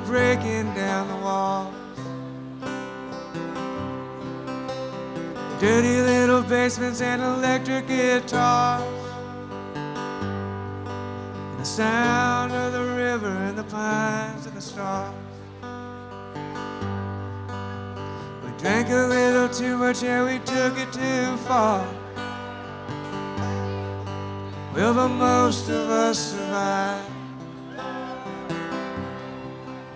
breaking down the walls. Dirty little basements and electric guitars, and the sound of the river and the pines and the stars. We drank a little too much and we took it too far. Well, but most of us survived.